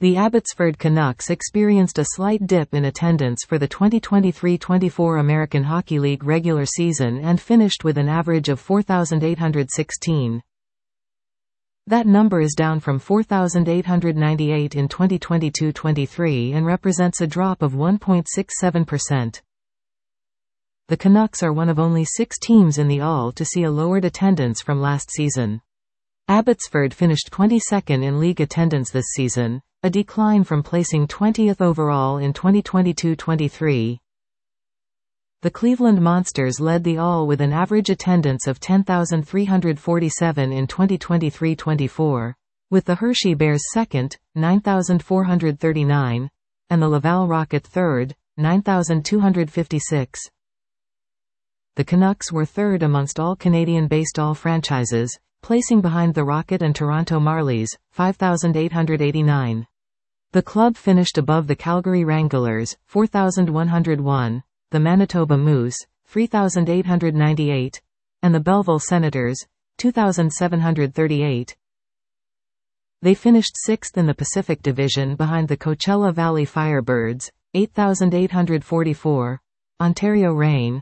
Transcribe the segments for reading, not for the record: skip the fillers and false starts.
The Abbotsford Canucks experienced a slight dip in attendance for the 2023-24 American Hockey League regular season and finished with an average of 4,816. That number is down from 4,898 in 2022-23 and represents a drop of 1.67%. The Canucks are one of only 6 teams in the AHL to see a lowered attendance from last season. Abbotsford finished 22nd in league attendance this season, a decline from placing 20th overall in 2022-23. The Cleveland Monsters led the AHL with an average attendance of 10,347 in 2023-24, with the Hershey Bears second, 9,439, and the Laval Rocket third, 9,256. The Canucks were third amongst all Canadian-based AHL franchises, placing behind the Rocket and Toronto Marlies, 5,889. The club finished above the Calgary Wranglers, 4,101, the Manitoba Moose, 3,898, and the Belleville Senators, 2,738. They finished 6th in the Pacific Division behind the Coachella Valley Firebirds, 8,844, Ontario Reign,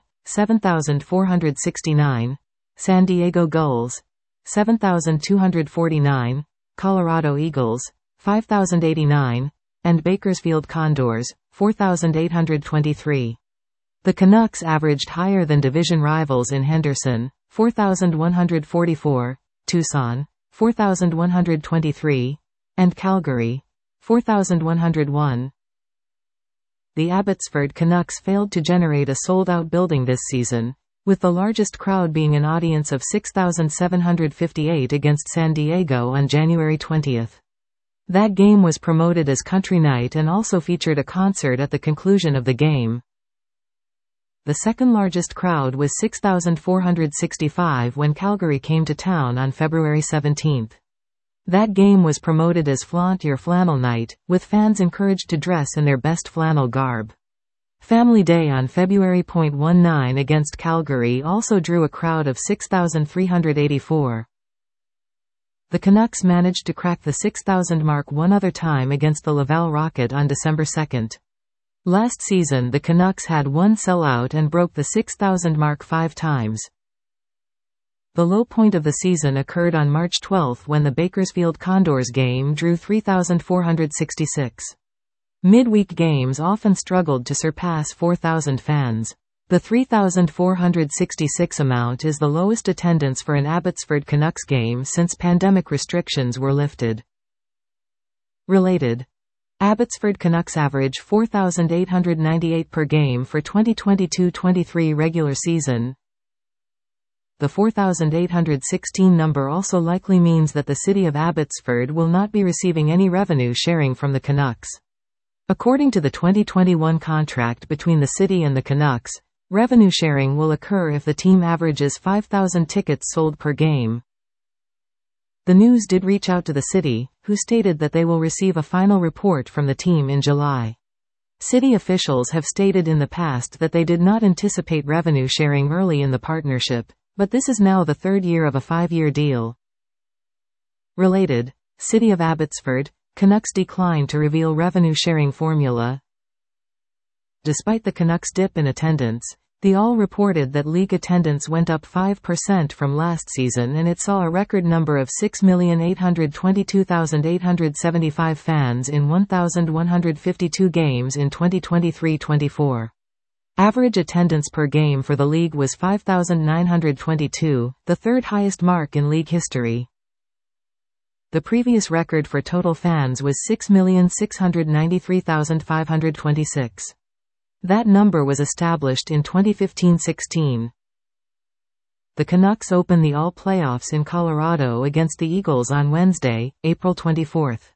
7,469, San Diego Gulls, 7,249, Colorado Eagles, 5,089, and Bakersfield Condors, 4,823. The Canucks averaged higher than division rivals in Henderson, 4,144, Tucson, 4,123, and Calgary, 4,101. The Abbotsford Canucks failed to generate a sold-out building this season, with the largest crowd being an audience of 6,758 against San Diego on January 20. That game was promoted as Country Night and also featured a concert at the conclusion of the game. The second largest crowd was 6,465 when Calgary came to town on February 17. That game was promoted as Flaunt Your Flannel Night, with fans encouraged to dress in their best flannel garb. Family Day on February 19 against Calgary also drew a crowd of 6,384. The Canucks managed to crack the 6,000 mark one other time against the Laval Rocket on December 2. Last season the Canucks had one sellout and broke the 6,000 mark 5 times. The low point of the season occurred on March 12 when the Bakersfield Condors game drew 3,466. Midweek games often struggled to surpass 4,000 fans. The 3,466 amount is the lowest attendance for an Abbotsford Canucks game since pandemic restrictions were lifted. Related. Abbotsford Canucks average 4,898 per game for 2022-23 regular season. The 4,816 number also likely means that the city of Abbotsford will not be receiving any revenue sharing from the Canucks. According to the 2021 contract between the city and the Canucks, revenue sharing will occur if the team averages 5,000 tickets sold per game. The news did reach out to the city, who stated that they will receive a final report from the team in July. City officials have stated in the past that they did not anticipate revenue sharing early in the partnership, but this is now the 3rd year of a 5-year deal. Related. City of Abbotsford, Canucks decline to reveal revenue sharing formula. Despite the Canucks' dip in attendance, the AHL reported that league attendance went up 5% from last season and it saw a record number of 6,822,875 fans in 1,152 games in 2023-24. Average attendance per game for the league was 5,922, the 3rd highest mark in league history. The previous record for total fans was 6,693,526. That number was established in 2015-16. The Canucks open the AHL playoffs in Colorado against the Eagles on Wednesday, April 24.